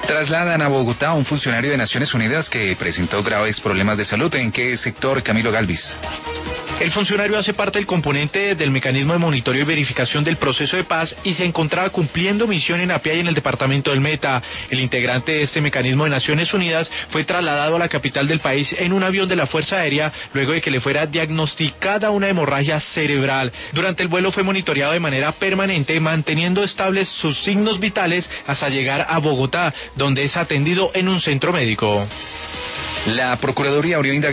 Trasladan a Bogotá a un funcionario de Naciones Unidas que presentó graves problemas de salud. ¿En qué sector, Camilo Galvis? El funcionario hace parte del componente del mecanismo de monitoreo y verificación del proceso de paz y se encontraba cumpliendo misión en Apia y en el departamento del Meta. El integrante de este mecanismo de Naciones Unidas fue trasladado a la capital del país en un avión de la Fuerza Aérea luego de que le fuera diagnosticada una hemorragia cerebral. Durante el vuelo fue monitoreado de manera permanente, manteniendo estables sus signos vitales hasta llegar a Bogotá, donde es atendido en un centro médico. La Procuraduría abrió indagaciones